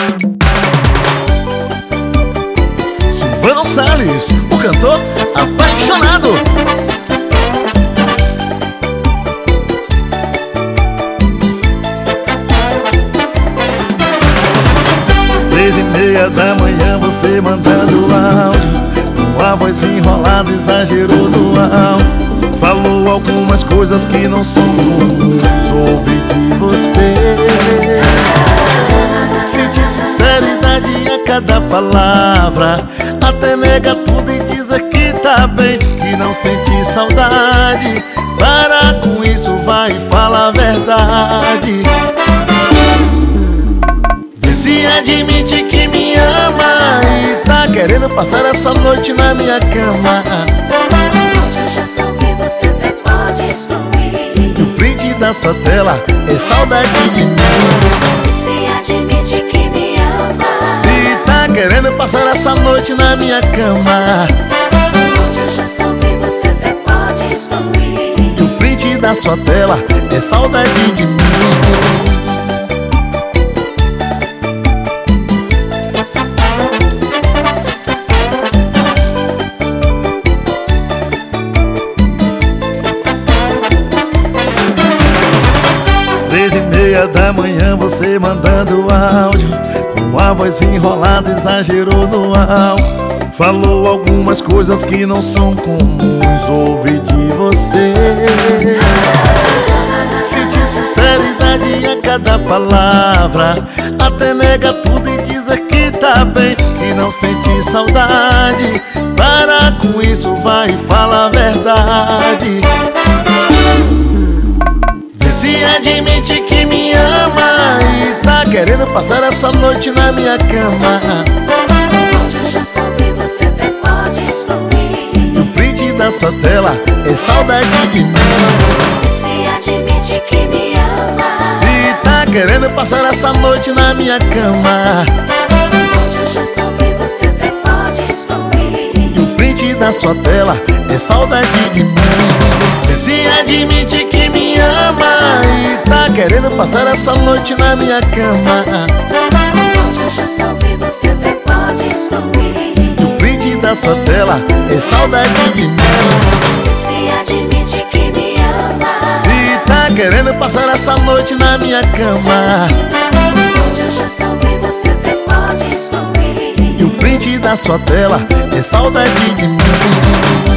Silvano Salles, o cantor apaixonado. 3:30 da manhã você mandando áudio, com a voz enrolada, exagerou no áudio. Falou algumas coisas que não são comuns, ouvi de você. Senti sinceridade a cada palavra, até nega tudo e diz que tá bem, que não sente saudade. Para com isso, vai e fala a verdade. Vê se admite que me ama e tá querendo passar essa noite na minha cama. Onde eu já salvei, você até pode excluir. E o print da sua tela é saudade de mim. Se admite que me ama E tá querendo passar essa noite na minha cama. onde eu já salvei, você até pode excluir. E o print da sua tela é saudade de mim. 3:30 da manhã você mandando áudio, com a voz enrolada, exagerou no áudio. Falou algumas coisas que não são comuns, ouvi de você. Senti sinceridade a cada palavra, até nega tudo e diz que tá bem, que não sente saudade. Para com isso, vai e fala a verdade. Vê se admite que me ama e tá querendo passar essa noite na minha cama. Onde eu já salvei, você até pode excluir. E o print da sua tela é saudade de mim. Se admite que me ama E tá querendo passar essa noite na minha cama. onde eu já salvei, você até pode excluir. E o print da sua tela é saudade de mim. Vê se admite que me ama e tá querendo passar essa noite na minha cama. Onde eu já salvei, você até pode excluir. E o print da sua tela é saudade de mim. Se admite que me ama E tá querendo passar essa noite na minha cama. onde eu já salvei, você até pode excluir. E o print da sua tela é saudade de mim.